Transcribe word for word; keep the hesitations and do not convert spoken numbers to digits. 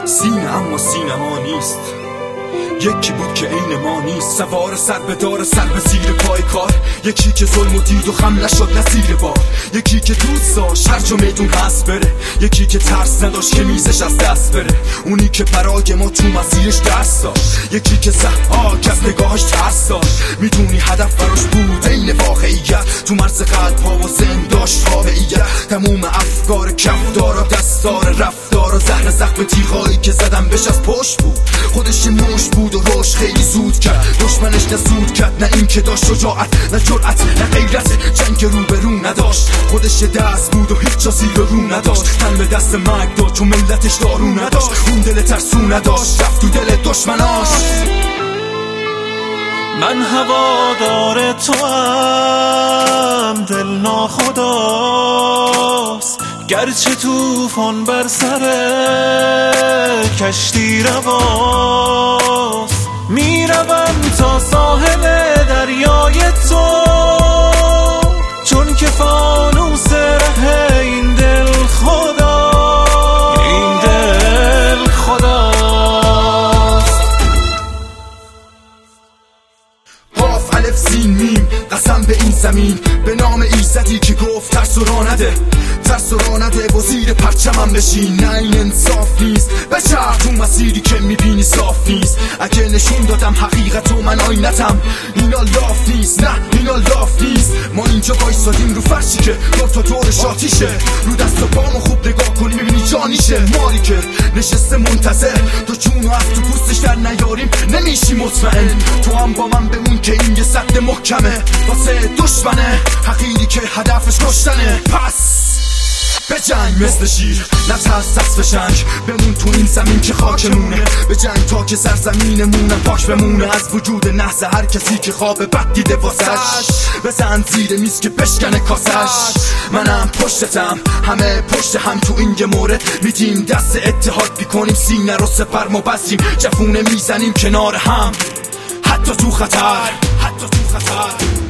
سینه اما سینما نیست، یکی بود که عین ما نیست. سوار سر به دار سر به زیر پای کار، یکی که ظلم و دید و خم نشد نصیر بار، یکی که دوست داشت هر جا میدون هست بره، یکی که ترس نداشت که میزش از دست بره، اونی که برای ما تو مسیرش دست داشت، یکی که ضحاک از نگاهش ترس داشت. میدونی هدف براش بود عین واقعیت، تو مرز قلب ها و ذهن داشت تابعیت. تموم افکار کفدار و دستار رفتار و زهر زخم تیغایی که زدم بهش از پشت بود. خودش نوش بود و روش خیلی زود کرد، دشمنش نه زود کرد، نه این که داشت شجاعت، نه جرأت، نه غیرت، جنگ رو به رو نداشت. خودش دست بود و هیچ چیزی به رو نداشت، تن به دست مرگ داد چون ملتش دارو نداشت. اون دل ترسو نداشت، رفت تو دل دشمناش. من هوادار تو ام، دل ناخداست، گرچه توفان بر سر کشتی رواست. میروم تا ساحل دریای تو، چون که فانوس ره این دل خدا، این دل خداست. قاف الف سین میم، قسم به این زمین، به نام ایزدی که گفت ترس و راه نده، ترس و راه نده و زیر پرچمم بشین. نه این انصاف نیست، بچرخ تو مسیری که میبینی صاف نیست. اگه نشون دادم حقیقت و من آینتم، اینا لاف نیست، نه اینا لاف نیست. ما اینجا وایسادیم رو فرشی که دور تا دورش آتیشه، رو دست و پامو خوب نگاه کنی میبینی جانیشه. ماری که نشسته منتظر تو چون و از تو پوستش در نیاریم نمیشی مطمئن. تو هم با من بمون که این یه سد محکمه واسه دشمنه، حقیری که هدفش کشتنه. پس به جنگ مثل شیر، نترس دست فشنگ، بمون تو این زمین که خاکمونه. به جنگ تا که سرزمینمونم پاک بمونه از وجود نحس هر کسی که خواب بد دیده واسش. بزن زیر میز که بشکنه کاسش. منم پشتتم، همه پشت هم تو این یه مورد. میدیم دست اتحاد بیکنیم، سینه رو سپر ما بسیم، جفونه میزنیم کنار هم، حتی تو خطر، حتی تو خطر.